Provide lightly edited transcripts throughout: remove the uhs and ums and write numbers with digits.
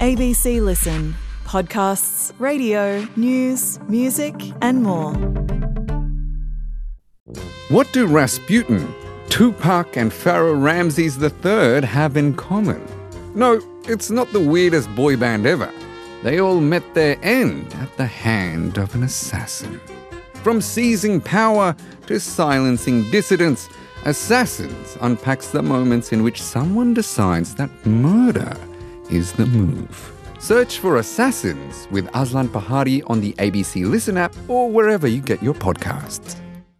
ABC Listen. Podcasts, radio, news, music and more. What do Rasputin, Tupac and Pharaoh Ramses III have in common? No, it's not the weirdest boy band ever. They all met their end at the hand of an assassin. From seizing power to silencing dissidents, Assassins unpacks the moments in which someone decides that murder is the move. Search for Assassins with Aslan Pahari on the ABC Listen app or wherever you get your podcasts.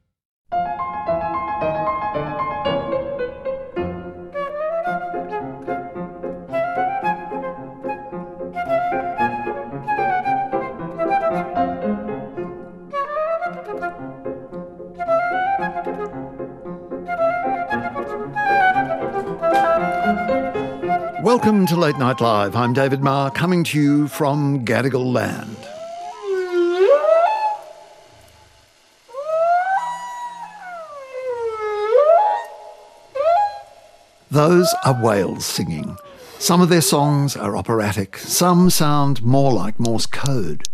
Welcome to Late Night Live. I'm David Marr, coming to you from Gadigal land. Those are whales singing. Some of their songs are operatic. Some sound more like Morse code.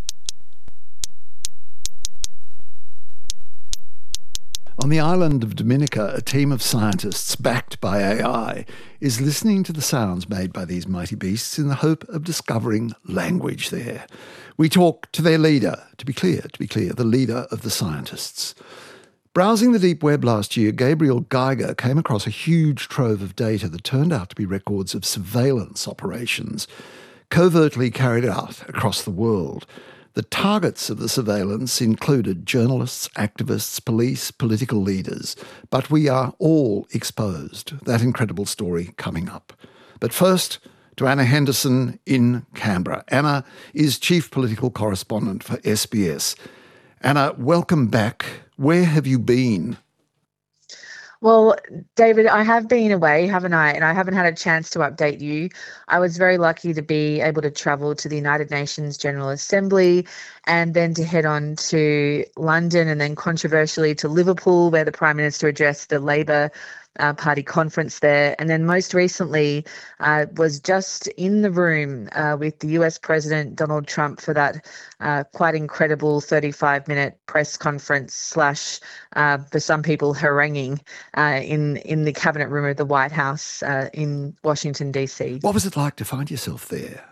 On the island of Dominica, a team of scientists backed by AI is listening to the sounds made by these mighty beasts in the hope of discovering language there. We talk to their leader, to be clear, the leader of the scientists. Browsing the deep web last year, Gabriel Geiger came across a huge trove of data that turned out to be records of surveillance operations covertly carried out across the world. The targets of the surveillance included journalists, activists, police, political leaders. But we are all exposed. That incredible story coming up. But first, to Anna Henderson in Canberra. Anna is Chief Political Correspondent for SBS. Anna, welcome back. Where have you been? Well, David, I have been away, haven't I? And I haven't had a chance to update you. I was very lucky to be able to travel to the United Nations General Assembly and then to head on to London and then controversially to Liverpool, where the Prime Minister addressed the Labor Party conference there. And then most recently was just in the room with the US President Donald Trump for that quite incredible 35-minute press conference slash, for some people, haranguing in the cabinet room of the White House in Washington, D.C. What was it like to find yourself there?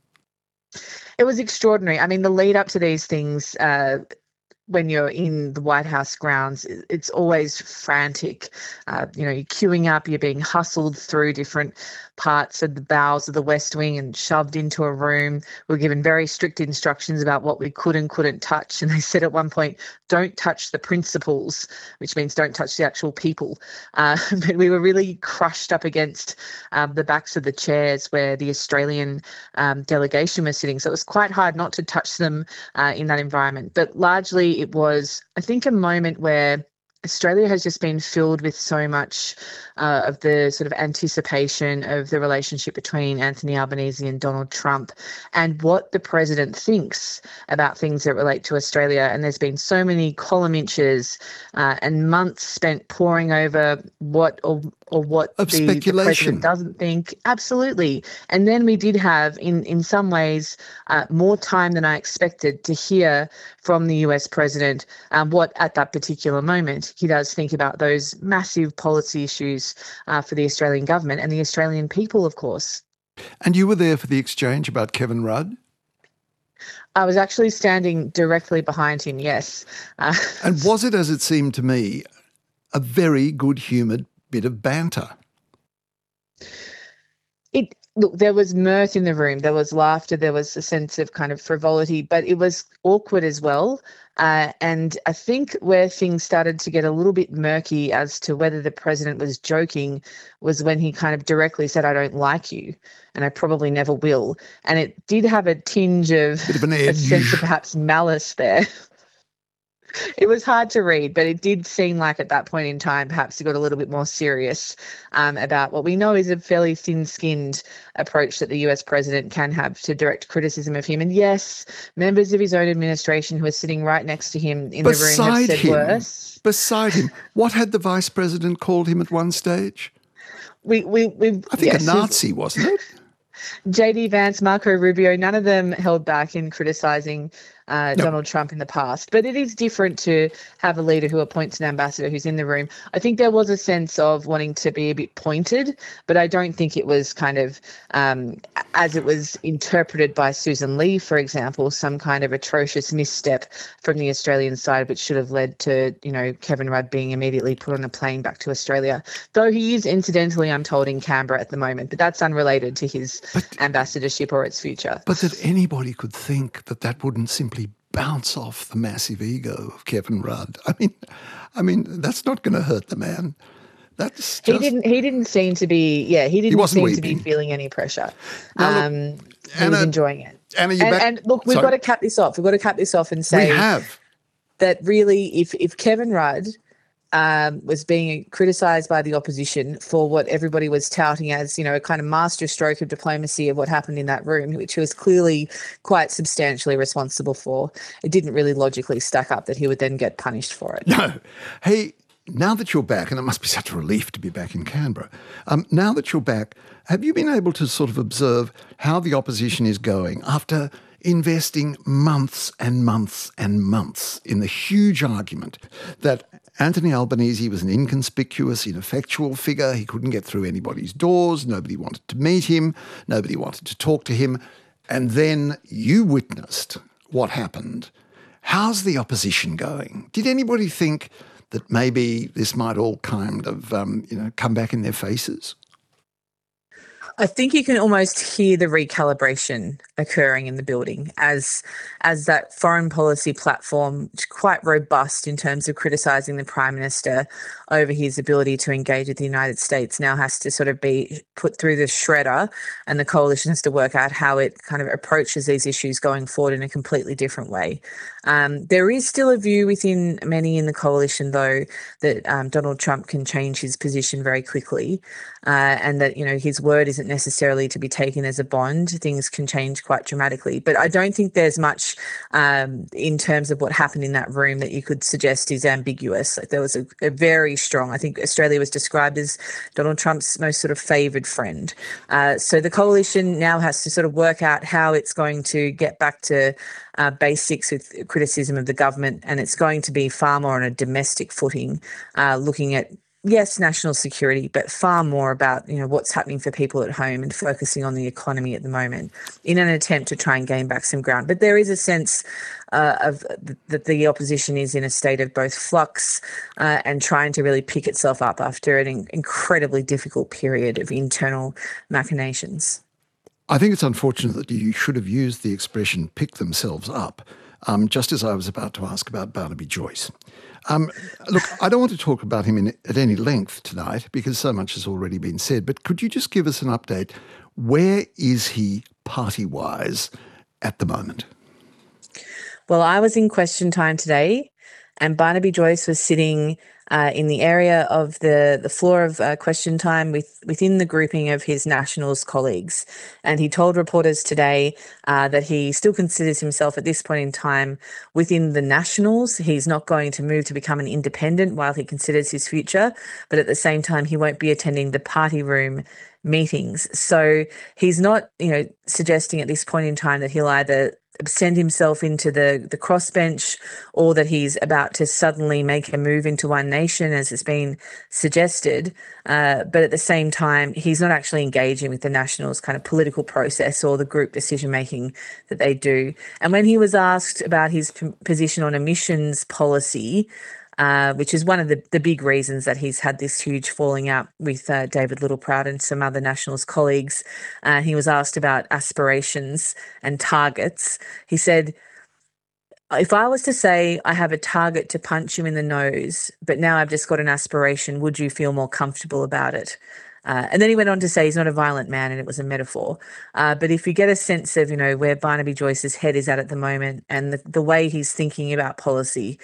It was extraordinary. I mean, the lead up to these things, when you're in the White House grounds, it's always frantic. You're queuing up, you're being hustled through different parts of the bowels of the West Wing and shoved into a room. We were given very strict instructions about what we could and couldn't touch. And they said at one point, don't touch the principals, which means don't touch the actual people. But we were really crushed up against the backs of the chairs where the Australian delegation was sitting. So it was quite hard not to touch them in that environment. But largely it was, I think, a moment where Australia has just been filled with so much of the sort of anticipation of the relationship between Anthony Albanese and Donald Trump and what the president thinks about things that relate to Australia. And there's been so many column inches and months spent poring over what the president doesn't think. Absolutely. And then we did have, in some ways, more time than I expected to hear from the US president what at that particular moment he does think about those massive policy issues for the Australian government and the Australian people, of course. And you were there for the exchange about Kevin Rudd? I was actually standing directly behind him, yes. And was it, as it seemed to me, a very good-humoured bit of banter? Look, there was mirth in the room, there was laughter, there was a sense of kind of frivolity, but it was awkward as well. And I think where things started to get a little bit murky as to whether the president was joking was when he kind of directly said, I don't like you, and I probably never will. And it did have a tinge of a sense of perhaps malice there. It was hard to read, but it did seem like at that point in time, perhaps he got a little bit more serious about what we know is a fairly thin-skinned approach that the US president can have to direct criticism of him. And yes, members of his own administration who are sitting right next to him in the room have said worse. Beside him, what had the vice president called him at one stage? I think a Nazi, wasn't it? JD Vance, Marco Rubio, none of them held back in criticising Donald Trump in the past. But it is different to have a leader who appoints an ambassador who's in the room. I think there was a sense of wanting to be a bit pointed, but I don't think it was kind of, as it was interpreted by Susan Lee, for example, some kind of atrocious misstep from the Australian side, which should have led to, Kevin Rudd being immediately put on a plane back to Australia. Though he is, incidentally, I'm told, in Canberra at the moment, but that's unrelated to his ambassadorship or its future. But that anybody could think that wouldn't simply bounce off the massive ego of Kevin Rudd. I mean, that's not going to hurt the man. That's just... He didn't seem to be. Yeah, he didn't seem to be feeling any pressure. He was enjoying it. And look, we've got to cap this off. We've got to cap this off and say that really, if Kevin Rudd was being criticised by the opposition for what everybody was touting as, a kind of masterstroke of diplomacy of what happened in that room, which he was clearly quite substantially responsible for, it didn't really logically stack up that he would then get punished for it. No. Hey, now that you're back, and it must be such a relief to be back in Canberra, now that you're back, have you been able to sort of observe how the opposition is going after investing months and months and months in the huge argument that Anthony Albanese was an inconspicuous, ineffectual figure. He couldn't get through anybody's doors. Nobody wanted to meet him. Nobody wanted to talk to him. And then you witnessed what happened. How's the opposition going? Did anybody think that maybe this might all kind of, come back in their faces? I think you can almost hear the recalibration occurring in the building as that foreign policy platform, which is quite robust in terms of criticising the Prime Minister over his ability to engage with the United States, now has to sort of be put through the shredder, and the coalition has to work out how it kind of approaches these issues going forward in a completely different way. There is still a view within many in the coalition, though, that Donald Trump can change his position very quickly, and that his word isn't necessarily to be taken as a bond. Things can change quite dramatically, but I don't think there's much in terms of what happened in that room that you could suggest is ambiguous. Like, there was a very strong, I think Australia was described as Donald Trump's most sort of favoured friend. So the coalition now has to sort of work out how it's going to get back to basics with criticism of the government, and it's going to be far more on a domestic footing, looking at, yes, national security, but far more about what's happening for people at home and focusing on the economy at the moment in an attempt to try and gain back some ground. But there is a sense that the opposition is in a state of both flux and trying to really pick itself up after an incredibly difficult period of internal machinations. I think it's unfortunate that you should have used the expression pick themselves up, just as I was about to ask about Barnaby Joyce. Look, I don't want to talk about him at any length tonight because so much has already been said, but could you just give us an update? Where is he party-wise at the moment? Well, I was in Question Time today, and Barnaby Joyce was sitting in the area of the floor of Question Time within the grouping of his Nationals colleagues. And he told reporters today that he still considers himself at this point in time within the Nationals. He's not going to move to become an independent while he considers his future, but at the same time, he won't be attending the party room meetings. So he's not, suggesting at this point in time that he'll either send himself into the crossbench or that he's about to suddenly make a move into One Nation, as has been suggested. But at the same time, he's not actually engaging with the Nationals kind of political process or the group decision-making that they do. And when he was asked about his position on emissions policy, which is one of the big reasons that he's had this huge falling out with David Littleproud and some other Nationals colleagues. He was asked about aspirations and targets. He said, if I was to say I have a target to punch you in the nose, but now I've just got an aspiration, would you feel more comfortable about it? And then he went on to say he's not a violent man and it was a metaphor. But if you get a sense of, where Barnaby Joyce's head is at the moment and the way he's thinking about policy,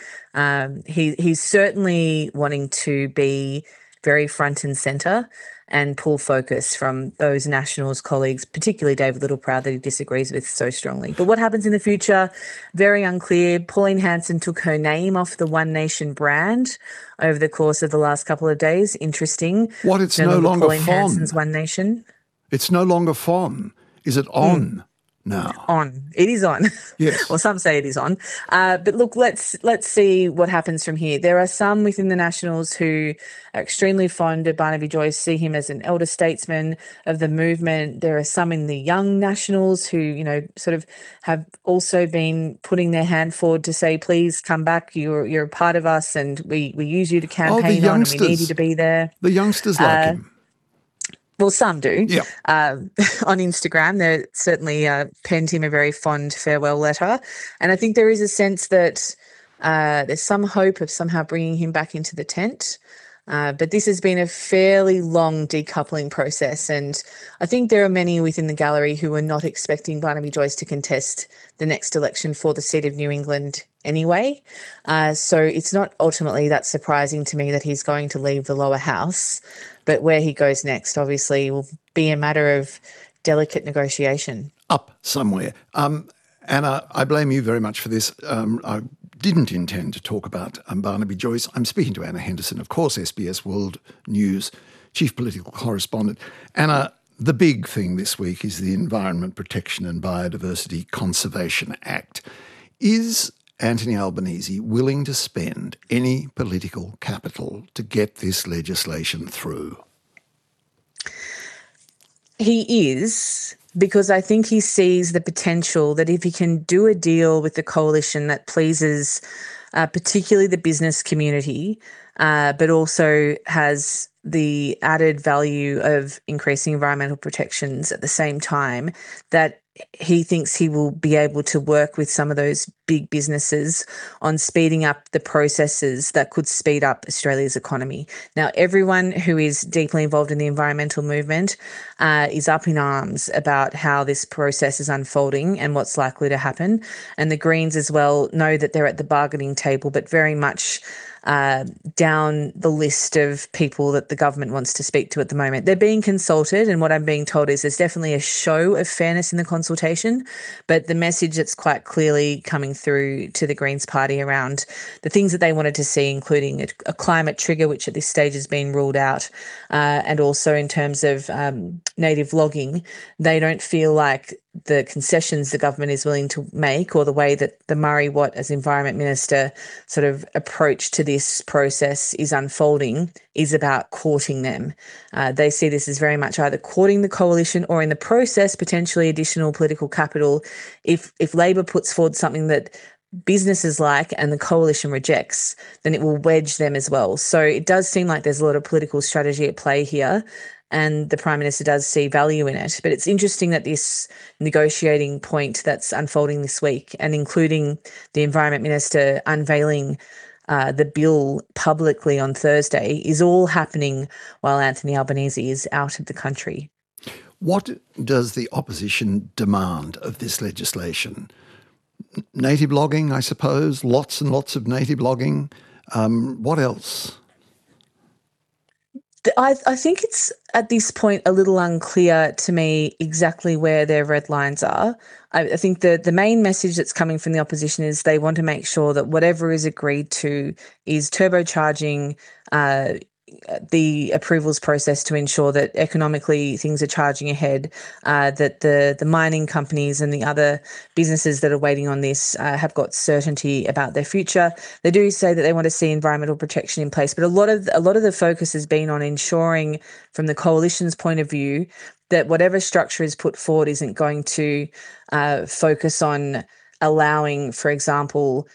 he's certainly wanting to be very front and centre and pull focus from those Nationals colleagues, particularly David Littleproud, that he disagrees with so strongly. But what happens in the future, very unclear. Pauline Hanson took her name off the One Nation brand over the course of the last couple of days. Interesting. What, it's no longer Pauline FON? Hanson's One Nation. It's no longer FON. Is it on now? On. It is on. Yes. Well, some say it is on. But look, let's see what happens from here. There are some within the Nationals who are extremely fond of Barnaby Joyce, see him as an elder statesman of the movement. There are some in the young Nationals who, you know, sort of have also been putting their hand forward to say, please come back. You're a part of us, and we use you to campaign on, and we need you to be there. The youngsters like him. Well, some do. Yeah. On Instagram, they certainly penned him a very fond farewell letter. And I think there is a sense that there's some hope of somehow bringing him back into the tent. But this has been a fairly long decoupling process. And I think there are many within the gallery who were not expecting Barnaby Joyce to contest the next election for the seat of New England anyway. So it's not ultimately that surprising to me that he's going to leave the lower house. But where he goes next, obviously, will be a matter of delicate negotiation. Up somewhere. Anna, I blame you very much for this. I didn't intend to talk about Barnaby Joyce. I'm speaking to Anna Henderson, of course, SBS World News chief political correspondent. Anna, the big thing this week is the Environment Protection and Biodiversity Conservation Act. Is Anthony Albanese willing to spend any political capital to get this legislation through? He is, because I think he sees the potential that if he can do a deal with the coalition that pleases particularly the business community, but also has the added value of increasing environmental protections at the same time, that he thinks he will be able to work with some of those big businesses on speeding up the processes that could speed up Australia's economy. Now, everyone who is deeply involved in the environmental movement is up in arms about how this process is unfolding and what's likely to happen. And the Greens as well know that they're at the bargaining table, but very much down the list of people that the government wants to speak to at the moment. They're being consulted, and what I'm being told is there's definitely a show of fairness in the consultation, but the message that's quite clearly coming through to the Greens party around the things that they wanted to see, including a climate trigger, which at this stage has been ruled out, and also in terms of native logging, they don't feel like the concessions the government is willing to make, or the way that the Murray Watt as Environment Minister sort of approach to this process is unfolding, is about courting them. They see this as very much either courting the coalition or in the process potentially additional political capital if Labor puts forward something that businesses like and the coalition rejects, then it will wedge them as well. So it does seem like there's a lot of political strategy at play here, and the Prime Minister does see value in it. But it's interesting that this negotiating point that's unfolding this week, and including the Environment Minister unveiling the bill publicly on Thursday, is all happening while Anthony Albanese is out of the country. What does the opposition demand of this legislation? Native logging, I suppose, lots and lots of native logging. What else? I think it's at this point a little unclear to me exactly where their red lines are. I think the main message that's coming from the opposition is they want to make sure that whatever is agreed to is turbocharging the approvals process to ensure that economically things are charging ahead, that the mining companies and the other businesses that are waiting on this have got certainty about their future. They do say that they want to see environmental protection in place, but a lot of the focus has been on ensuring, from the coalition's point of view, that whatever structure is put forward isn't going to focus on allowing, for example,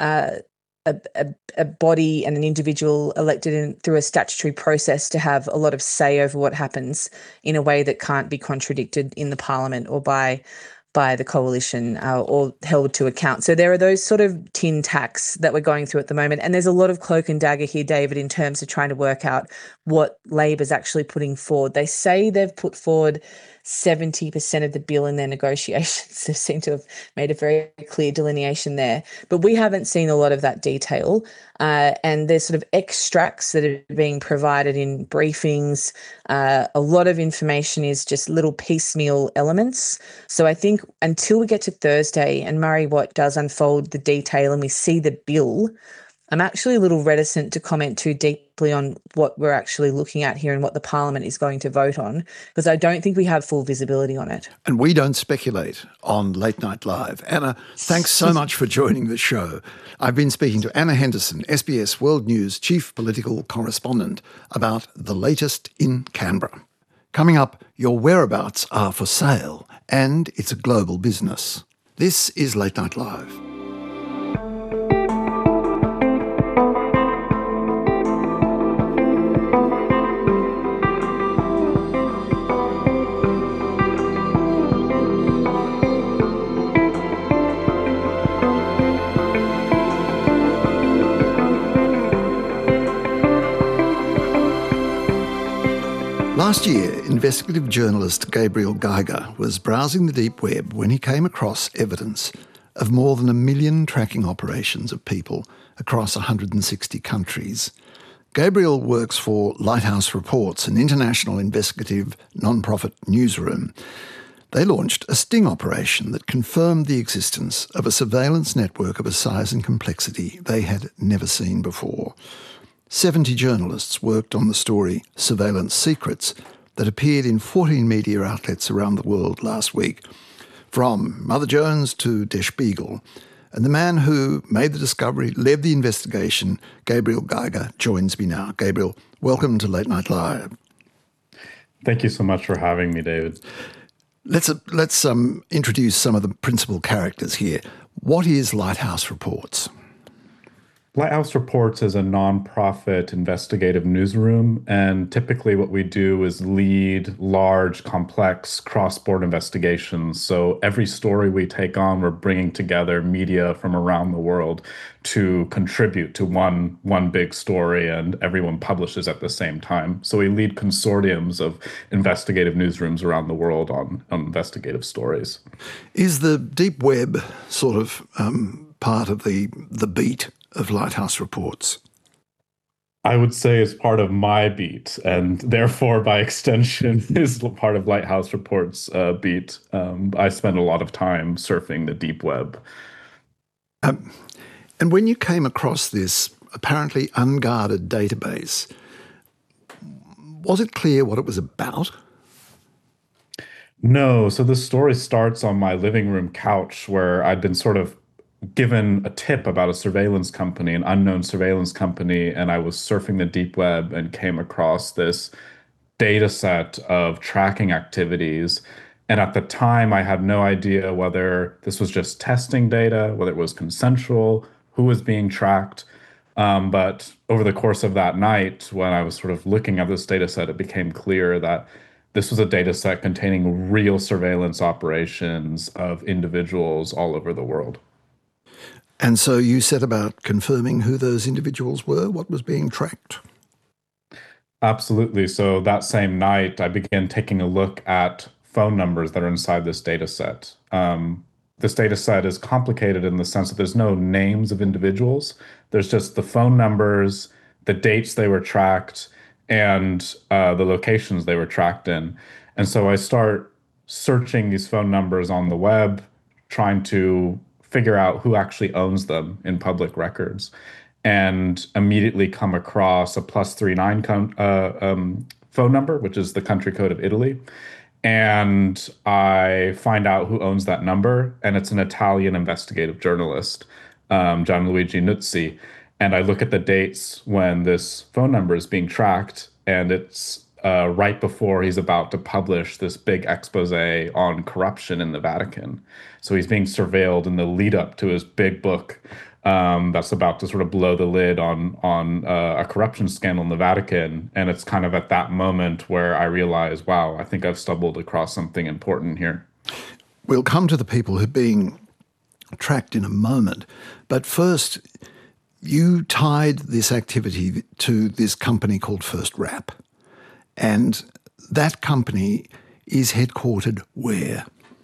a body and an individual elected through a statutory process to have a lot of say over what happens in a way that can't be contradicted in the Parliament or by the coalition or held to account. So there are those sort of tin tacks that we're going through at the moment. And there's a lot of cloak and dagger here, David, in terms of trying to work out what Labor's actually putting forward. They say they've put forward 70% of the bill in their negotiations. They seem to have made a very clear delineation there. But we haven't seen a lot of that detail. And there's sort of extracts that are being provided in briefings. A lot of information is just little piecemeal elements. So I think until we get to Thursday and Murray Watt does unfold the detail and we see the bill, I'm actually a little reticent to comment too deeply on what we're actually looking at here and what the Parliament is going to vote on, because I don't think we have full visibility on it. And we don't speculate on Late Night Live. Anna, thanks so much for joining the show. I've been speaking to Anna Henderson, SBS World News Chief Political Correspondent, about the latest in Canberra. Coming up, your whereabouts are for sale, and it's a global business. This is Late Night Live. Last year, investigative journalist Gabriel Geiger was browsing the deep web when he came across evidence of more than 1 million tracking operations of people across 160 countries. Gabriel works for Lighthouse Reports, an international investigative non-profit newsroom. They launched a sting operation that confirmed the existence of a surveillance network of a size and complexity they had never seen before. 70 journalists worked on the story Surveillance Secrets that appeared in 14 media outlets around the world last week, from Mother Jones to Der Spiegel. And the man who made the discovery, led the investigation, Gabriel Geiger, joins me now. Gabriel, welcome to Late Night Live. Thank you so much for having me, David. Let's introduce some of the principal characters here. What is Lighthouse Reports? Lighthouse Reports is a non-profit investigative newsroom, and typically what we do is lead large, complex, cross-border investigations. So every story we take on, we're bringing together media from around the world to contribute to one big story, and everyone publishes at the same time. So we lead consortiums of investigative newsrooms around the world on investigative stories. Is the deep web sort of part of the beat of Lighthouse Reports? I would say it's part of my beat, and therefore, by extension, is part of Lighthouse Reports' beat. I spend a lot of time surfing the deep web. And when you came across this apparently unguarded database, was it clear what it was about? No. So the story starts on my living room couch, where I'd been sort of given a tip about a surveillance company, an unknown surveillance company, and I was surfing the deep web and came across this data set of tracking activities. And at the time, I had no idea whether this was just testing data, whether it was consensual, who was being tracked. But over the course of that night, when I was sort of looking at this data set, it became clear that this was a data set containing real surveillance operations of individuals all over the world. And so you set about confirming who those individuals were, what was being tracked? Absolutely. So that same night, I began taking a look at phone numbers that are inside this data set. This data set is complicated in the sense that there's no names of individuals. There's just the phone numbers, the dates they were tracked, and the locations they were tracked in. And so I start searching these phone numbers on the web, trying to figure out who actually owns them in public records, and immediately come across a +39 phone number, which is the country code of Italy. And I find out who owns that number, and it's an Italian investigative journalist, Gianluigi Nuzzi. And I look at the dates when this phone number is being tracked, and it's right before he's about to publish this big expose on corruption in the Vatican. So he's being surveilled in the lead up to his big book that's about to sort of blow the lid on a corruption scandal in the Vatican. And it's kind of at that moment where I realize, wow, I think I've stumbled across something important here. We'll come to the people who are being tracked in a moment. But first, you tied this activity to this company called FirstRap. And that company is headquartered where?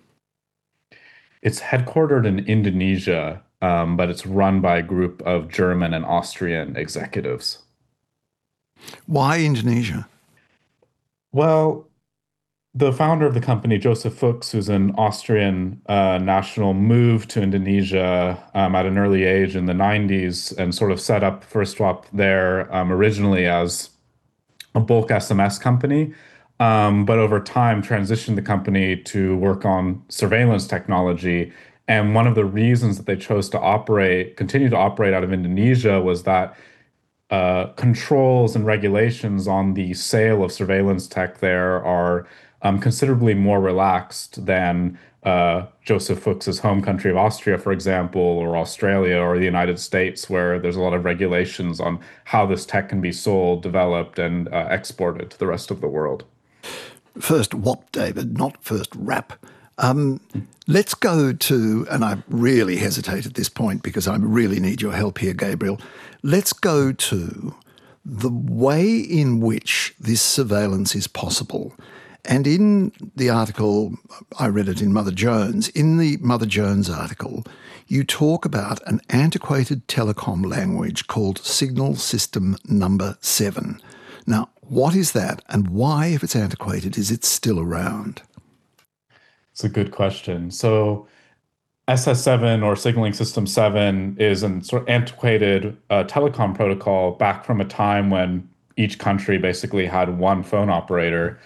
It's headquartered in Indonesia, but it's run by a group of German and Austrian executives. Why Indonesia? Well, The founder of the company, Joseph Fuchs, who's an Austrian national, moved to Indonesia at an early age in the 90s and sort of set up FirstSwap there originally as a bulk SMS company, but over time transitioned the company to work on surveillance technology. And one of the reasons that they chose to continue to operate out of Indonesia was that controls and regulations on the sale of surveillance tech there are considerably more relaxed than Joseph Fuchs's home country of Austria, for example, or Australia or the United States, where there's a lot of regulations on how this tech can be sold, developed, and exported to the rest of the world. First WAP, David, not first rap. Let's go to, and I really hesitate at this point because I really need your help here, Gabriel. Let's go to the way in which this surveillance is possible. And in the article, I read it in Mother Jones, in the Mother Jones article, you talk about an antiquated telecom language called Signal System Number 7. Now, what is that, and why, if it's antiquated, is it still around? It's a good question. So SS7 or Signaling System 7 is an sort of antiquated telecom protocol back from a time when each country basically had one phone operator.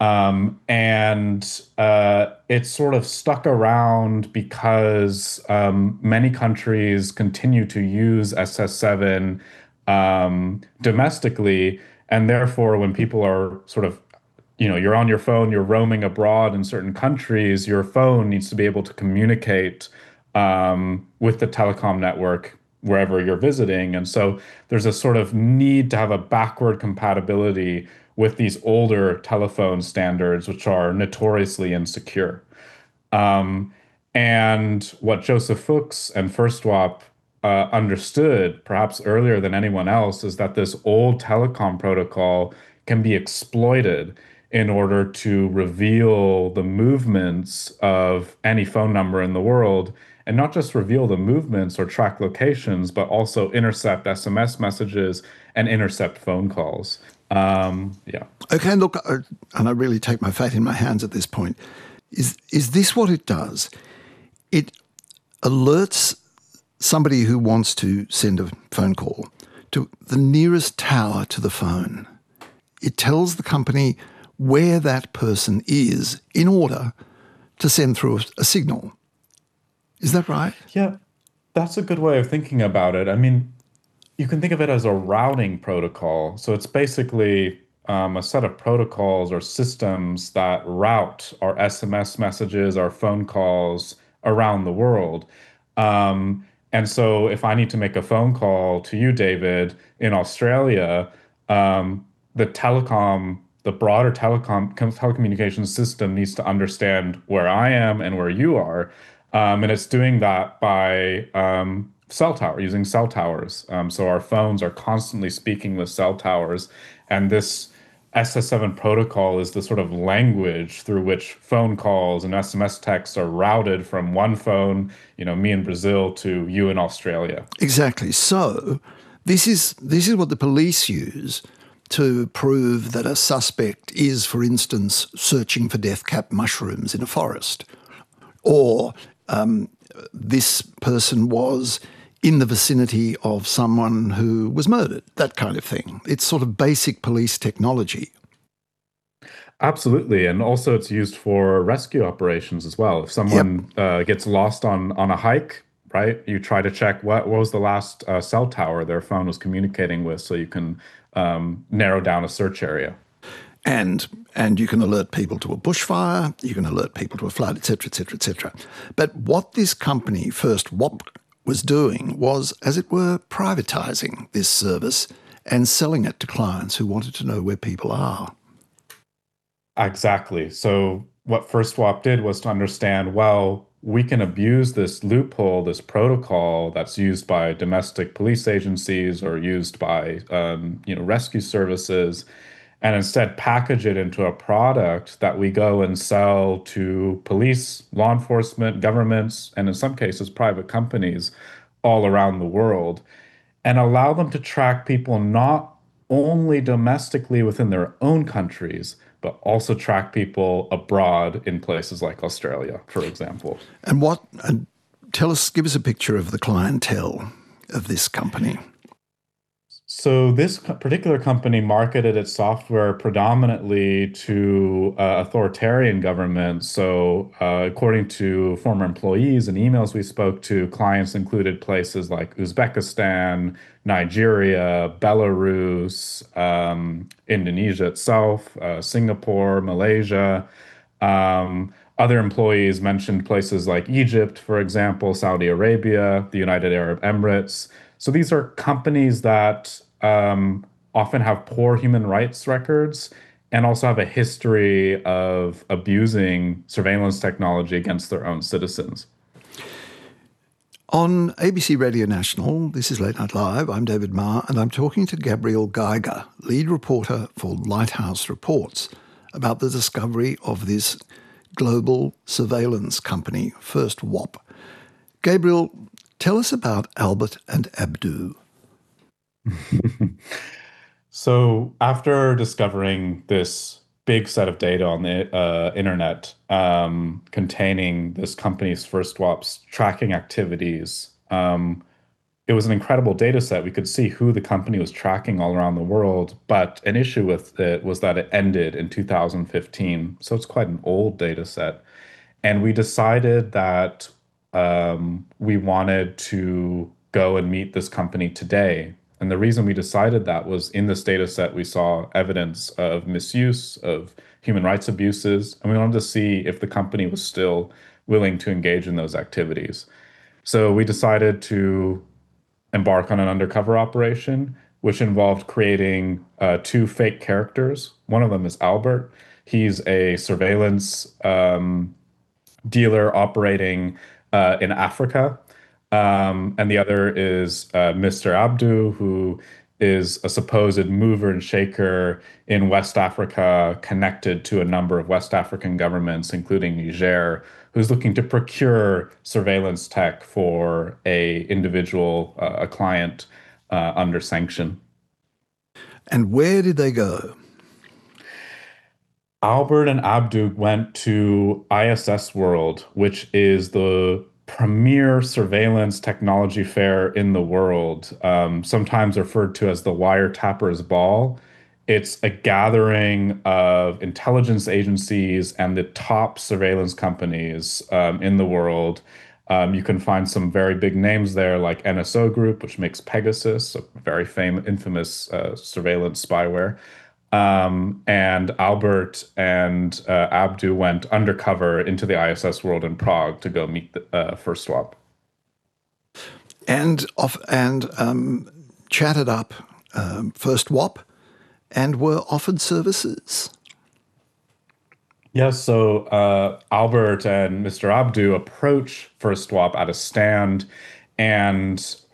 It's sort of stuck around because many countries continue to use SS7 domestically. And therefore, when people are sort of, you're on your phone, you're roaming abroad in certain countries, your phone needs to be able to communicate with the telecom network wherever you're visiting. And so there's a sort of need to have a backward compatibility with these older telephone standards, which are notoriously insecure. And what Joseph Fuchs and FirstSwap understood, perhaps earlier than anyone else, is that this old telecom protocol can be exploited in order to reveal the movements of any phone number in the world, and not just reveal the movements or track locations, but also intercept SMS messages and intercept phone calls. Yeah. Okay, look, and I really take my fate in my hands at this point. Is this what it does? It alerts somebody who wants to send a phone call to the nearest tower to the phone. It tells the company where that person is in order to send through a signal. Is that right? Yeah, that's a good way of thinking about it. I mean, you can think of it as a routing protocol. So it's basically a set of protocols or systems that route our SMS messages, our phone calls around the world. And so if I need to make a phone call to you, David, in Australia, the broader telecommunications system needs to understand where I am and where you are. And it's doing that by using cell towers. So our phones are constantly speaking with cell towers. And this SS7 protocol is the sort of language through which phone calls and SMS texts are routed from one phone, me in Brazil, to you in Australia. Exactly. So this is what the police use to prove that a suspect is, for instance, searching for death cap mushrooms in a forest, or this person was in the vicinity of someone who was murdered, that kind of thing. It's sort of basic police technology. Absolutely. And also it's used for rescue operations as well. If someone gets lost on a hike, right, you try to check what was the last cell tower their phone was communicating with, so you can narrow down a search area. And you can alert people to a bushfire, you can alert people to a flood, et cetera, et cetera, et cetera. But what this company, FirstWAP, was doing was, as it were, privatizing this service and selling it to clients who wanted to know where people are. Exactly. So what FirstSwap did was to understand, well, we can abuse this loophole, this protocol that's used by domestic police agencies or used by rescue services, and instead package it into a product that we go and sell to police, law enforcement, governments, and in some cases, private companies all around the world, and allow them to track people not only domestically within their own countries, but also track people abroad in places like Australia, for example. And give us a picture of the clientele of this company. So this particular company marketed its software predominantly to authoritarian governments. So according to former employees and emails we spoke to, clients included places like Uzbekistan, Nigeria, Belarus, Indonesia itself, Singapore, Malaysia. Other employees mentioned places like Egypt, for example, Saudi Arabia, the United Arab Emirates. So these are companies that often have poor human rights records and also have a history of abusing surveillance technology against their own citizens. On ABC Radio National, this is Late Night Live. I'm David Marr, and I'm talking to Gabriel Geiger, lead reporter for Lighthouse Reports, about the discovery of this global surveillance company, First WAP. Gabriel, tell us about Albert and Abdu. So after discovering this big set of data on the internet containing this company's First WAP's tracking activities, it was an incredible data set. We could see who the company was tracking all around the world, but an issue with it was that it ended in 2015. So it's quite an old data set. And we decided that we wanted to go and meet this company today. And the reason we decided that was in this data set, we saw evidence of misuse, of human rights abuses, and we wanted to see if the company was still willing to engage in those activities. So we decided to embark on an undercover operation, which involved creating two fake characters. One of them is Albert. He's a surveillance dealer operating in Africa. And the other is Mr. Abdu, who is a supposed mover and shaker in West Africa, connected to a number of West African governments, including Niger, who's looking to procure surveillance tech for a individual, a client under sanction. And where did they go? Albert and Abdu went to ISS World, which is the premier surveillance technology fair in the world, sometimes referred to as the Wiretappers Ball. It's a gathering of intelligence agencies and the top surveillance companies in the world. You can find some very big names there, like NSO Group, which makes Pegasus, a very infamous surveillance spyware. And Albert and Abdu went undercover into the ISS World in Prague to go meet the First WAP. And chatted up First WAP and were offered services. Yes, so Albert and Mr. Abdu approach First WAP at a stand, and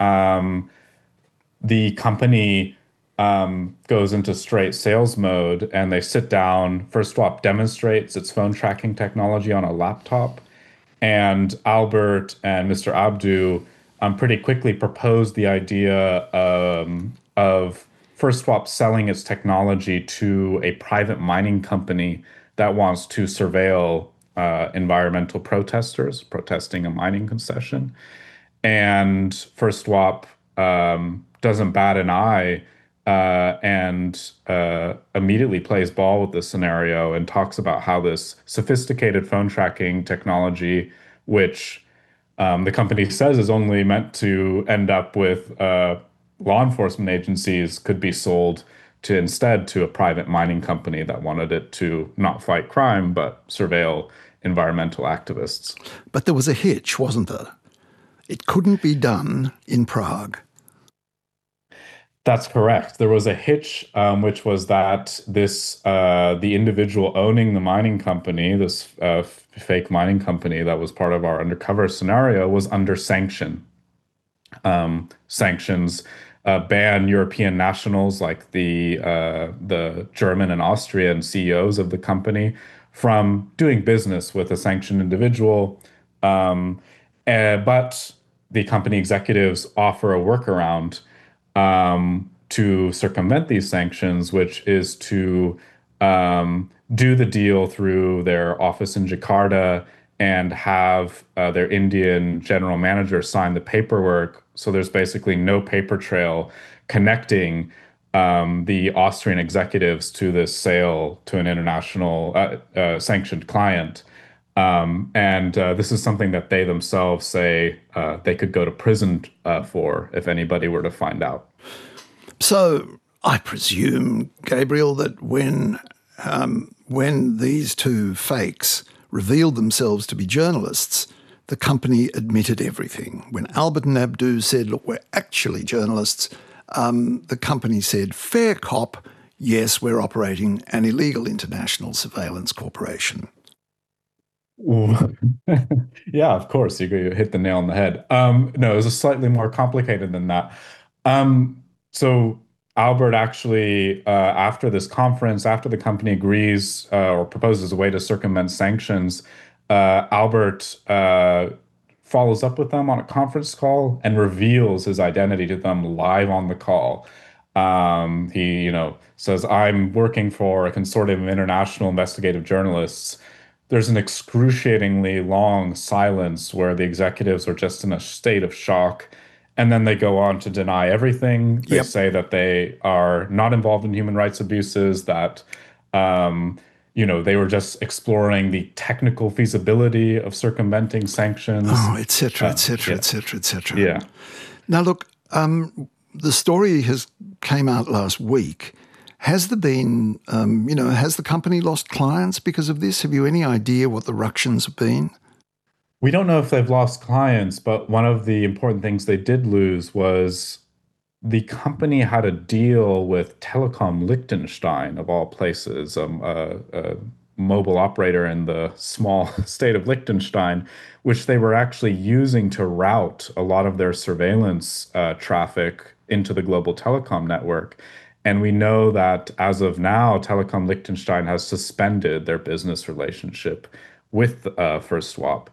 the company goes into straight sales mode, and they sit down. First WAP demonstrates its phone tracking technology on a laptop, and Albert and Mr. Abdu pretty quickly proposed the idea of First WAP selling its technology to a private mining company that wants to surveil environmental protesters protesting a mining concession. And First WAP doesn't bat an eye and immediately plays ball with this scenario and talks about how this sophisticated phone tracking technology, which the company says is only meant to end up with law enforcement agencies, could be sold instead to a private mining company that wanted it to not fight crime, but surveil environmental activists. But there was a hitch, wasn't there? It couldn't be done in Prague. That's correct. There was a hitch, which was that the individual owning the mining company, this fake mining company that was part of our undercover scenario, was under sanction. Sanctions ban European nationals like the German and Austrian CEOs of the company from doing business with a sanctioned individual. But the company executives offer a workaround to circumvent these sanctions, which is to do the deal through their office in Jakarta and have their Indian general manager sign the paperwork. So there's basically no paper trail connecting the Austrian executives to this sale to an international sanctioned client. And this is something that they themselves say they could go to prison for if anybody were to find out. So I presume, Gabriel, that when these two fakes revealed themselves to be journalists, the company admitted everything. When Albert and Abdou said, look, we're actually journalists, the company said, fair cop, yes, we're operating an illegal international surveillance corporation. Yeah, of course, you hit the nail on the head. No, it was slightly more complicated than that. So Albert actually, after this conference, after the company agrees or proposes a way to circumvent sanctions, Albert follows up with them on a conference call and reveals his identity to them live on the call. He, says, "I'm working for a consortium of international investigative journalists." There's an excruciatingly long silence where the executives are just in a state of shock. And then they go on to deny everything. They say that they are not involved in human rights abuses, that, they were just exploring the technical feasibility of circumventing sanctions. Oh, et cetera, et cetera, et cetera, et cetera. Yeah. Now, look, the story came out last week. Has there been, has the company lost clients because of this? Have you any idea what the ructions have been? We don't know if they've lost clients, but one of the important things they did lose was the company had a deal with Telekom Liechtenstein, of all places, a mobile operator in the small state of Liechtenstein, which they were actually using to route a lot of their surveillance traffic into the global telecom network. And we know that as of now, Telekom Liechtenstein has suspended their business relationship with First Swap.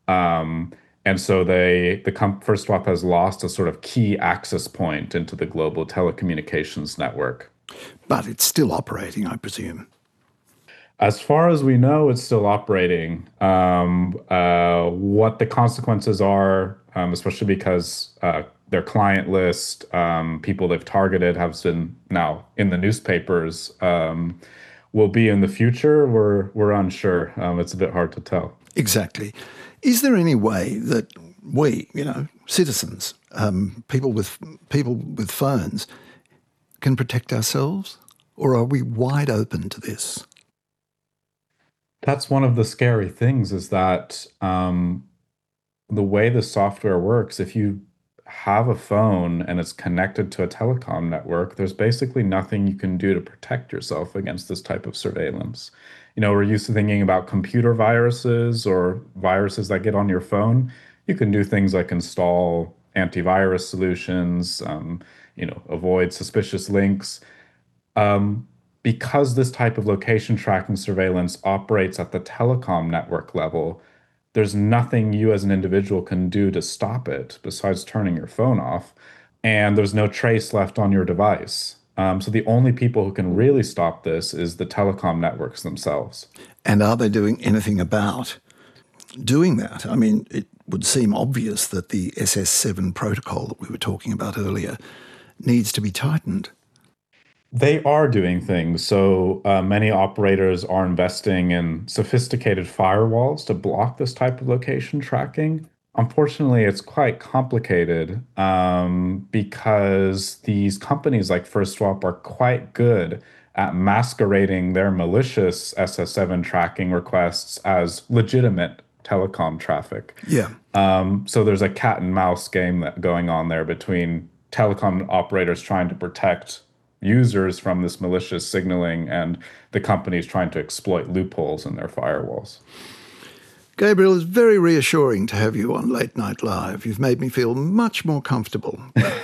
And so First Swap has lost a sort of key access point into the global telecommunications network. But it's still operating, I presume. As far as we know, it's still operating. What the consequences are, especially because their client list, people they've targeted have been now in the newspapers, will be in the future, we're unsure. It's a bit hard to tell. Exactly. Is there any way that we, citizens, people with phones, can protect ourselves, or are we wide open to this? That's one of the scary things, is that the way the software works, if you have a phone and it's connected to a telecom network, there's basically nothing you can do to protect yourself against this type of surveillance. We're used to thinking about computer viruses or viruses that get on your phone. You can do things like install antivirus solutions, avoid suspicious links. Because this type of location tracking surveillance operates at the telecom network level, there's nothing you as an individual can do to stop it besides turning your phone off. And there's no trace left on your device. So the only people who can really stop this is the telecom networks themselves. And are they doing anything about doing that? I mean, it would seem obvious that the SS7 protocol that we were talking about earlier needs to be tightened. They are doing things. So many operators are investing in sophisticated firewalls to block this type of location tracking. Unfortunately, it's quite complicated because these companies like First Swap are quite good at masquerading their malicious SS7 tracking requests as legitimate telecom traffic. Yeah. So there's a cat and mouse game going on there between telecom operators trying to protect users from this malicious signaling and the companies trying to exploit loopholes in their firewalls. Gabriel, it's very reassuring to have you on Late Night Live. You've made me feel much more comfortable.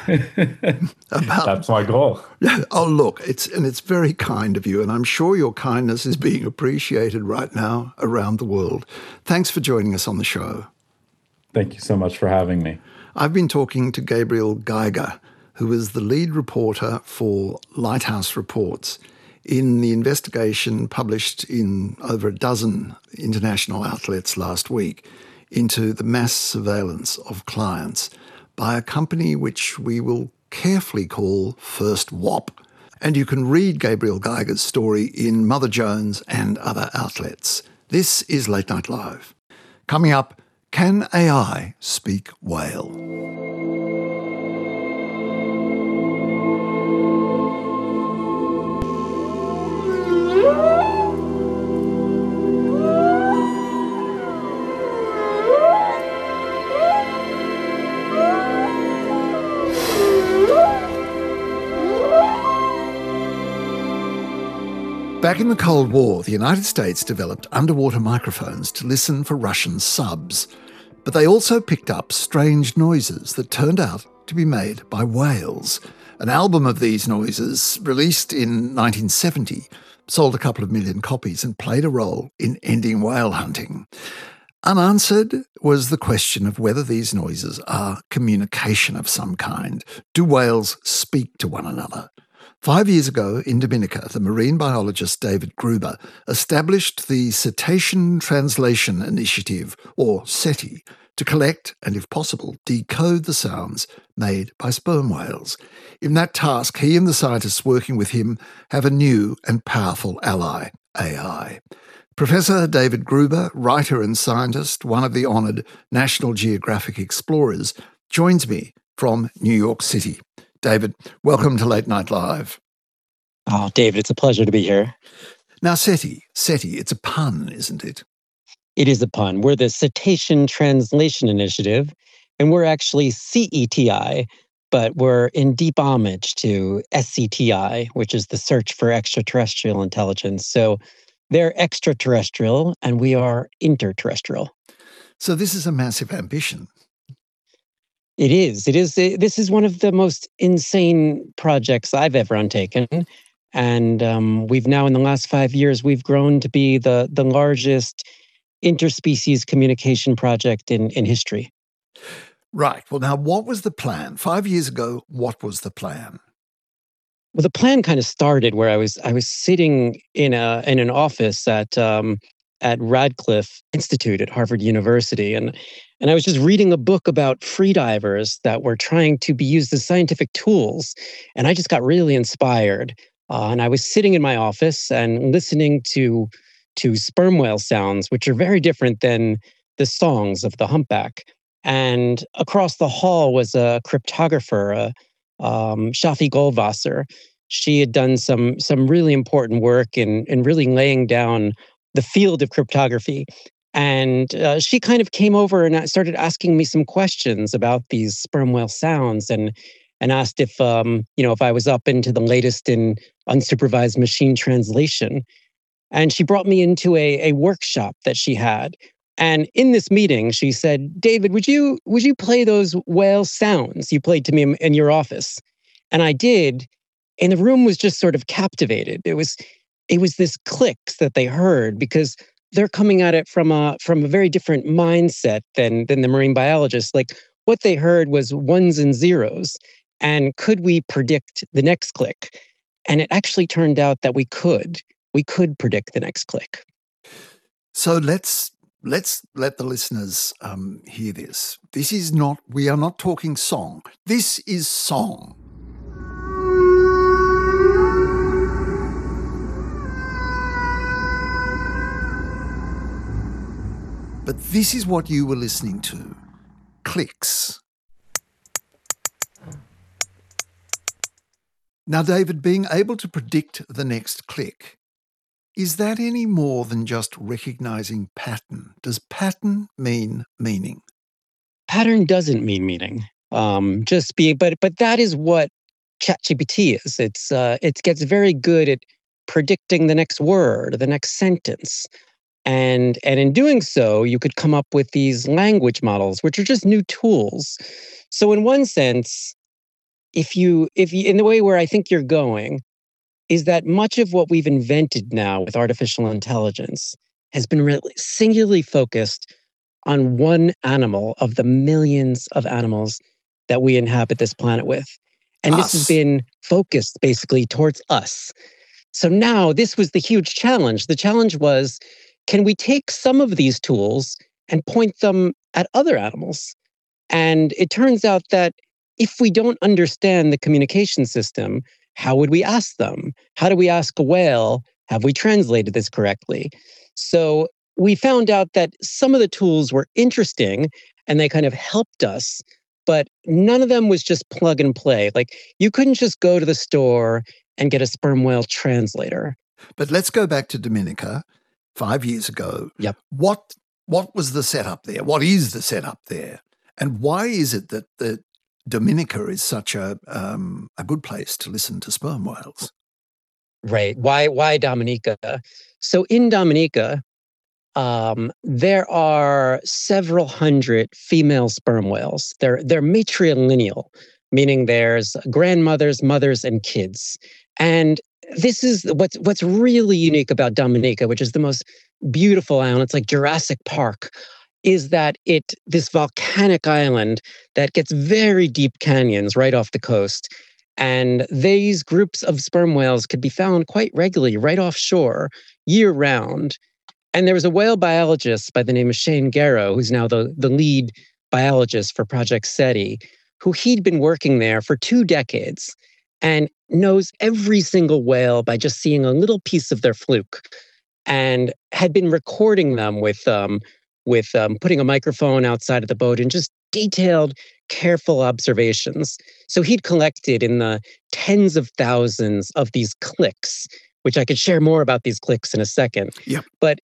That's my goal. Oh, look, it's very kind of you, and I'm sure your kindness is being appreciated right now around the world. Thanks for joining us on the show. Thank you so much for having me. I've been talking to Gabriel Geiger, who is the lead reporter for Lighthouse Reports. in the investigation published in over a dozen international outlets last week into the mass surveillance of clients by a company which we will carefully call First WAP. And you can read Gabriel Geiger's story in Mother Jones and other outlets. This is Late Night Live. Coming up, can AI speak whale? Back in the Cold War, the United States developed underwater microphones to listen for Russian subs, but they also picked up strange noises that turned out to be made by whales. An album of these noises, released in 1970, sold a couple of million copies and played a role in ending whale hunting. Unanswered was the question of whether these noises are communication of some kind. Do whales speak to one another? 5 years ago in Dominica, the marine biologist David Gruber established the Cetacean Translation Initiative, or SETI, to collect and, if possible, decode the sounds made by sperm whales. In that task, he and the scientists working with him have a new and powerful ally, AI. Professor David Gruber, writer and scientist, one of the honoured National Geographic Explorers, joins me from New York City. David, welcome to Late Night Live. Oh, David, it's a pleasure to be here. Now, SETI, it's a pun, isn't it? It is a pun. We're the Cetacean Translation Initiative, and we're actually CETI, but we're in deep homage to SCTI, which is the Search for Extraterrestrial Intelligence. So they're extraterrestrial, and we are interterrestrial. So this is a massive ambition. It is. This is one of the most insane projects I've ever undertaken. And we've now, in the last 5 years, we've grown to be the largest interspecies communication project in history. Right. Well, now, what was the plan? 5 years ago, what was the plan? Well, the plan kind of started where I was sitting in an office at Radcliffe Institute at Harvard University, and I was just reading a book about freedivers that were trying to be used as scientific tools, and I just got really inspired. And I was sitting in my office and listening to sperm whale sounds, which are very different than the songs of the humpback. And across the hall was a cryptographer, Shafi Goldwasser. She had done some really important work in really laying down the field of cryptography. And she kind of came over and started asking me some questions about these sperm whale sounds, and asked if I was up into the latest in unsupervised machine translation. And she brought me into a workshop that she had. And in this meeting, she said, "David, would you play those whale sounds you played to me in your office?" And I did. And the room was just sort of captivated. It was this clicks that they heard, because they're coming at it from a very different mindset than the marine biologists. Like, what they heard was ones and zeros. And could we predict the next click? And it actually turned out that we could. We could predict the next click. So let's let the listeners hear this. We are not talking song. This is song. But this is what you were listening to. Clicks. Now, David, being able to predict the next click, is that any more than just recognizing pattern? Does pattern mean meaning? Pattern doesn't mean meaning. But that is what ChatGPT is. It gets very good at predicting the next word or the next sentence. And in doing so, you could come up with these language models, which are just new tools. So in one sense, if you in the way where I think you're going, is that much of what we've invented now with artificial intelligence has been really singularly focused on one animal of the millions of animals that we inhabit this planet with. And this has been focused basically towards us. So now this was the huge challenge. The challenge was, can we take some of these tools and point them at other animals? And it turns out that if we don't understand the communication system, how would we ask them? How do we ask a whale? Have we translated this correctly? So we found out that some of the tools were interesting and they kind of helped us, but none of them was just plug and play. Like you couldn't just go to the store and get a sperm whale translator. But let's go back to Dominica 5 years ago. Yep. What was the setup there? What is the setup there? And why is it that the Dominica is such a good place to listen to sperm whales? Right. Why Dominica? So in Dominica, there are several hundred female sperm whales. They're matrilineal, meaning there's grandmothers, mothers, and kids. And this is what's really unique about Dominica, which is the most beautiful island. It's like Jurassic Park. Is that this volcanic island that gets very deep canyons right off the coast. And these groups of sperm whales could be found quite regularly right offshore, year round. And there was a whale biologist by the name of Shane Garrow, who's now the lead biologist for Project SETI, who he'd been working there for 2 decades and knows every single whale by just seeing a little piece of their fluke, and had been recording them with putting a microphone outside of the boat and just detailed, careful observations. So he'd collected in the tens of thousands of these clicks, which I could share more about these clicks in a second. Yep. But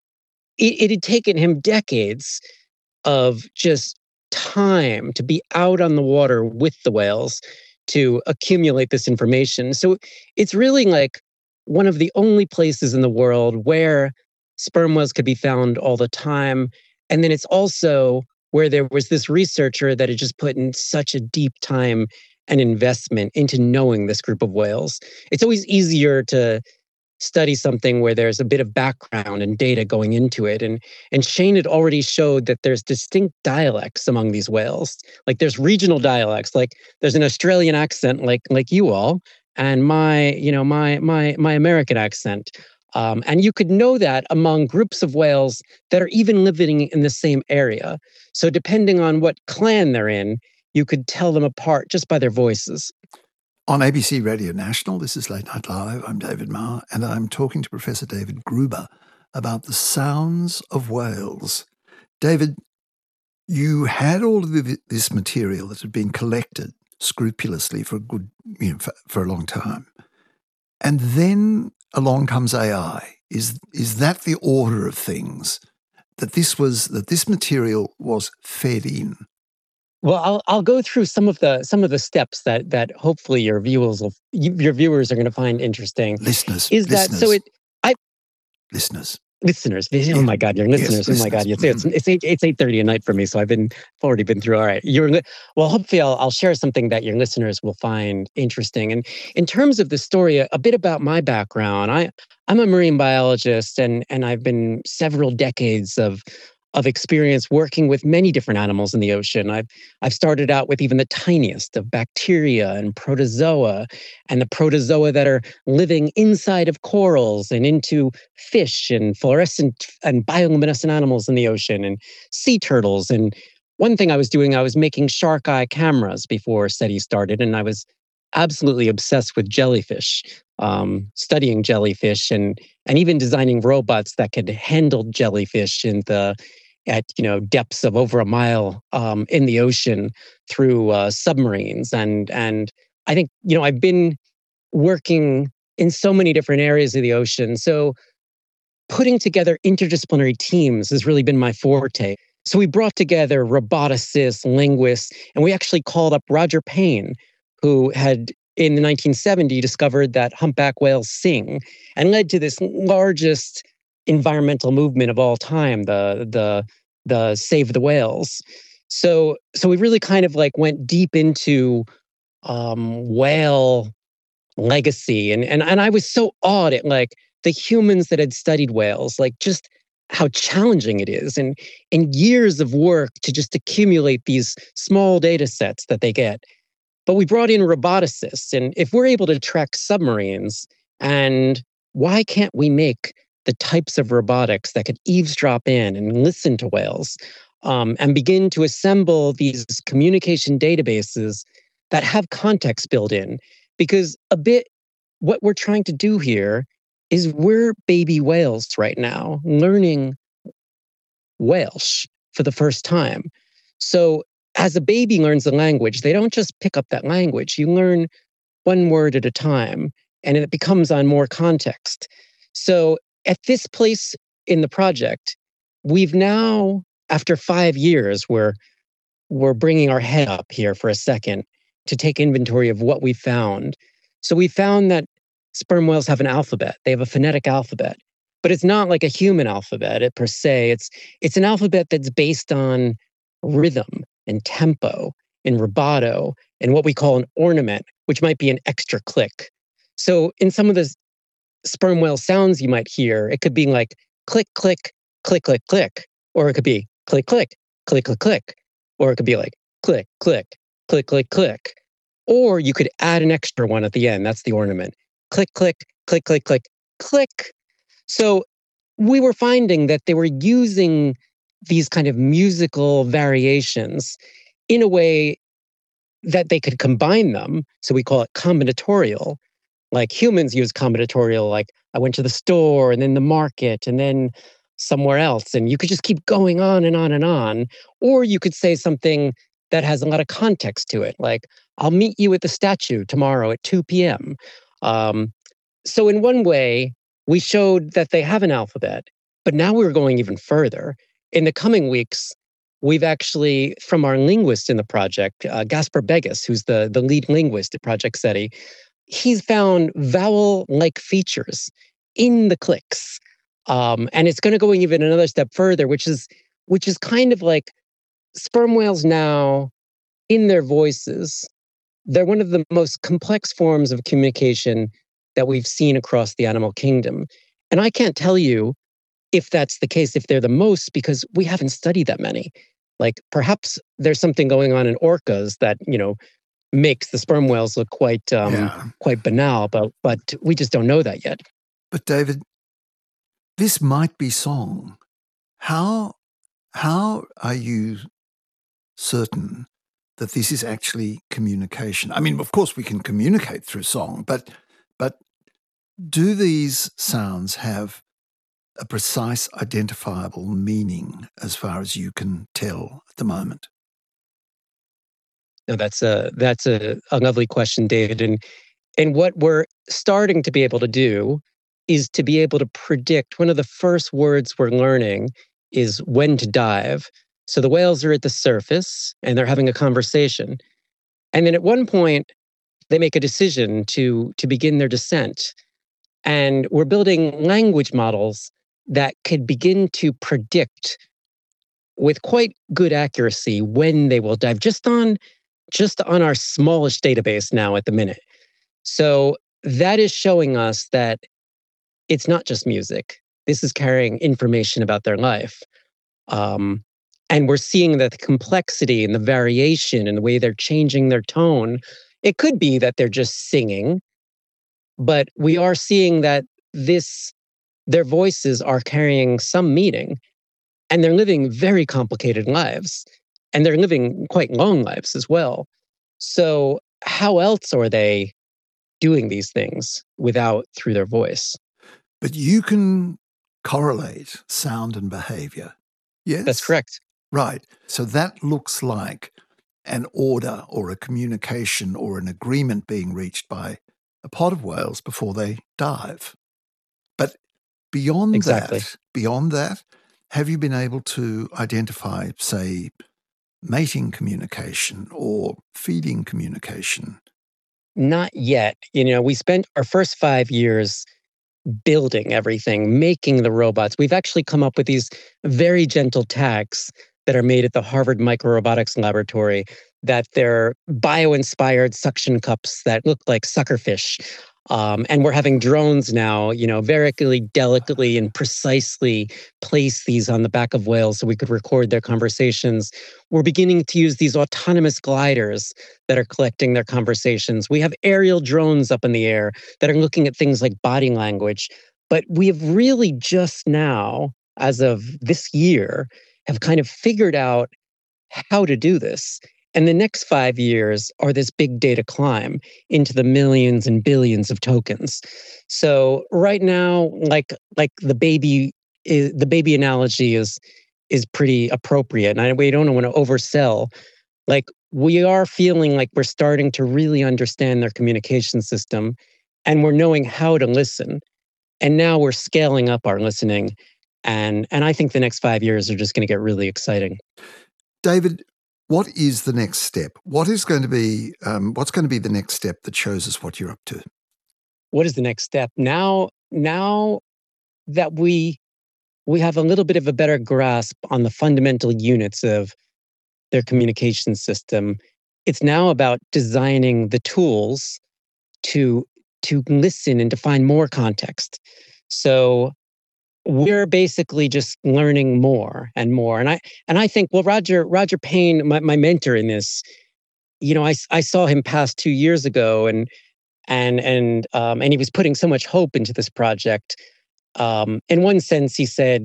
it had taken him decades of just time to be out on the water with the whales to accumulate this information. So it's really like one of the only places in the world where sperm whales could be found all the time. And then it's also where there was this researcher that had just put in such a deep time and investment into knowing this group of whales. It's always easier to study something where there's a bit of background and data going into it. And Shane had already showed that there's distinct dialects among these whales. Like there's regional dialects, like there's an Australian accent like you all, and my American accent. And you could know that among groups of whales that are even living in the same area. So depending on what clan they're in, you could tell them apart just by their voices. On ABC Radio National, this is Late Night Live. I'm David Marr, and I'm talking to Professor David Gruber about the sounds of whales. David, you had all of this material that had been collected scrupulously for for a long time, and then along comes AI. Is that the order of things? That this material was fed in? Well, I'll go through some of the steps that hopefully your viewers are going to find interesting. Listeners. Listeners. Oh my God, your listeners. Yes, oh my God, it's 8:30 at night for me, so I've already been through. All right, well, hopefully I'll share something that your listeners will find interesting. And in terms of the story, a bit about my background. I'm a marine biologist, and I've been several decades of experience working with many different animals in the ocean. I've started out with even the tiniest of bacteria and protozoa, and the protozoa that are living inside of corals and into fish and fluorescent and bioluminescent animals in the ocean and sea turtles. And one thing I was doing, I was making shark eye cameras before SETI started, and I was absolutely obsessed with jellyfish, studying jellyfish and even designing robots that could handle jellyfish at depths of over a mile in the ocean through submarines. And I think I've been working in so many different areas of the ocean. So putting together interdisciplinary teams has really been my forte. So we brought together roboticists, linguists, and we actually called up Roger Payne, who had in the 1970s discovered that humpback whales sing and led to this largest environmental movement of all time, the Save the Whales. So we really kind of like went deep into whale legacy, and I was so awed at like the humans that had studied whales, like just how challenging it is, and years of work to just accumulate these small data sets that they get. But we brought in roboticists, and if we're able to track submarines And why can't we make the types of robotics that could eavesdrop in and listen to whales, and begin to assemble these communication databases that have context built in? Because what we're trying to do here is we're baby whales right now, learning Welsh for the first time. So as a baby learns the language, they don't just pick up that language. You learn one word at a time, and it becomes on more context. So at this place in the project, we've now, after 5 years, we're bringing our head up here for a second to take inventory of what we found. So we found that sperm whales have an alphabet. They have a phonetic alphabet, but it's not like a human alphabet per se. It's an alphabet that's based on rhythm and tempo and rubato and what we call an ornament, which might be an extra click. So in some of the sperm whale sounds you might hear, it could be like click, click, click, click, click, or it could be click, click, click, click, click, or it could be like click, click, click, click, click. Or you could add an extra one at the end. That's the ornament. Click, click, click, click, click, click. So we were finding that they were using these kind of musical variations in a way that they could combine them. So we call it combinatorial. Like humans use combinatorial, like I went to the store and then the market and then somewhere else. And you could just keep going on and on and on. Or you could say something that has a lot of context to it, like I'll meet you at the statue tomorrow at 2 p.m. So in one way, we showed that they have an alphabet, but now we're going even further. In the coming weeks, we've actually, from our linguist in the project, Gaspar Begas, who's the lead linguist at Project SETI, he's found vowel-like features in the clicks. And it's going to go even another step further, which is kind of like sperm whales now, in their voices, they're one of the most complex forms of communication that we've seen across the animal kingdom. And I can't tell you if that's the case, if they're the most, because we haven't studied that many. Like perhaps there's something going on in orcas that, makes the sperm whales look quite banal, but we just don't know that yet. But David, this might be song. How are you certain that this is actually communication? I mean, of course, we can communicate through song, but do these sounds have a precise, identifiable meaning as far as you can tell at the moment? No, that's a lovely question, David. And what we're starting to be able to do is to be able to predict. One of the first words we're learning is when to dive. So the whales are at the surface and they're having a conversation. And then at one point, they make a decision to begin their descent. And we're building language models that could begin to predict with quite good accuracy when they will dive, just on our smallest database now at the minute. So that is showing us that it's not just music. This is carrying information about their life. And we're seeing that the complexity and the variation and the way they're changing their tone, it could be that they're just singing, but we are seeing that their voices are carrying some meaning, and they're living very complicated lives, and they're living quite long lives as well. So how else are they doing these things through their voice? But you can correlate sound and behavior. Yes? That's correct. Right. So that looks like an order or a communication or an agreement being reached by a pod of whales before they dive. But beyond that, have you been able to identify, say, mating communication or feeding communication? Not yet. We spent our first 5 years building everything, making the robots. We've actually come up with these very gentle tags that are made at the Harvard Microrobotics Laboratory, that they're bio-inspired suction cups that look like suckerfish. And we're having drones now, very delicately and precisely place these on the back of whales so we could record their conversations. We're beginning to use these autonomous gliders that are collecting their conversations. We have aerial drones up in the air that are looking at things like body language. But we have really just now, as of this year, have kind of figured out how to do this. And the next 5 years are this big data climb into the millions and billions of tokens. So right now, like the baby analogy is pretty appropriate. And we don't want to oversell. Like, we are feeling like we're starting to really understand their communication system, and we're knowing how to listen. And now we're scaling up our listening. And I think the next 5 years are just going to get really exciting. David, what is the next step? What's going to be the next step that shows us what you're up to? What is the next step? Now that we have a little bit of a better grasp on the fundamental units of their communication system, it's now about designing the tools to listen and to find more context. So we're basically just learning more and more. And I think, well, Roger Payne, my mentor in this, I saw him pass 2 years ago, and he was putting so much hope into this project. In one sense, he said,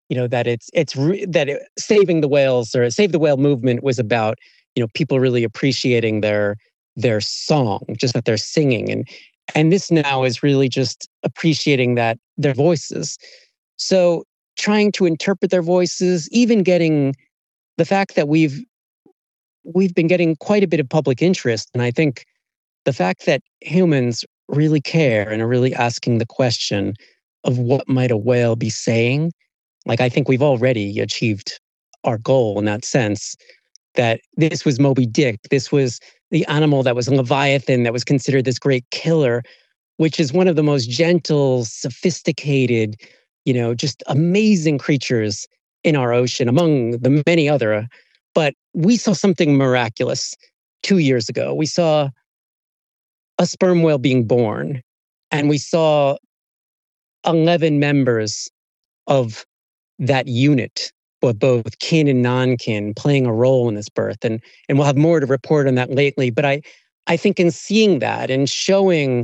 that saving the whales, or Save the Whale movement, was about people really appreciating their song, just that they're singing, and this now is really just appreciating that their voices. So trying to interpret their voices, even getting the fact that we've been getting quite a bit of public interest. And I think the fact that humans really care and are really asking the question of what might a whale be saying, like, I think we've already achieved our goal in that sense, that this was Moby Dick. This was the animal that was a Leviathan, that was considered this great killer, which is one of the most gentle, sophisticated, just amazing creatures in our ocean, among the many other. But we saw something miraculous 2 years ago. We saw a sperm whale being born, and we saw 11 members of that unit, both kin and non-kin, playing a role in this birth. And we'll have more to report on that lately. But I think in seeing that and showing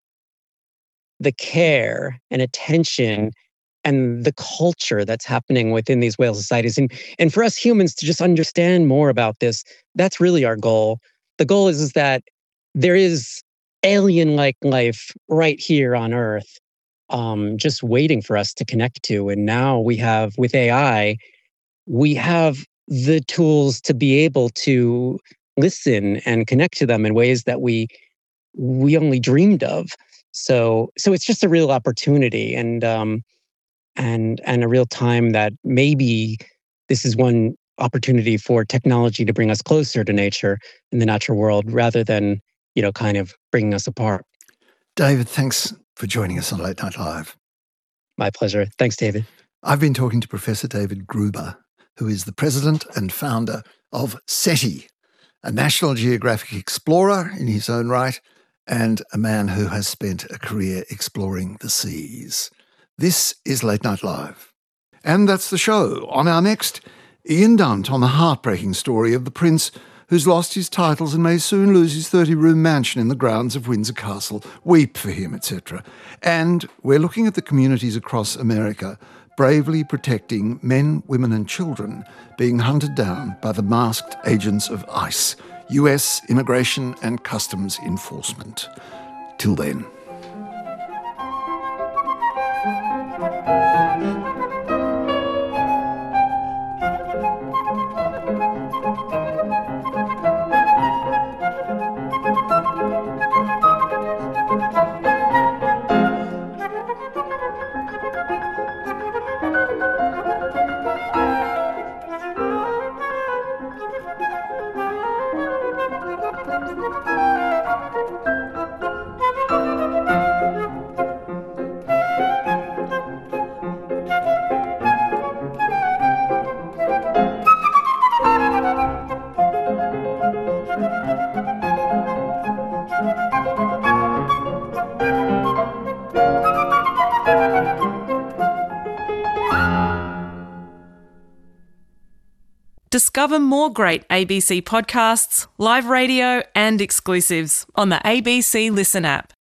the care and attention and the culture that's happening within these whale societies, and for us humans to just understand more about this, that's really our goal. The goal is that there is alien-like life right here on Earth, just waiting for us to connect to. And now we have, with AI, we have the tools to be able to listen and connect to them in ways that we only dreamed of. So it's just a real opportunity, and a real time that maybe this is one opportunity for technology to bring us closer to nature and the natural world, rather than kind of bringing us apart. David, thanks for joining us on Late Night Live. My pleasure. Thanks, David. I've been talking to Professor David Gruber, who is the president and founder of SETI, a National Geographic explorer in his own right, and a man who has spent a career exploring the seas. This is Late Night Live. And that's the show. On our next, Ian Dunt on the heartbreaking story of the prince who's lost his titles and may soon lose his 30-room mansion in the grounds of Windsor Castle. Weep for him, etc. And we're looking at the communities across America bravely protecting men, women and children being hunted down by the masked agents of ICE, US Immigration and Customs Enforcement. Till then. Discover more great ABC podcasts, live radio, and exclusives on the ABC Listen app.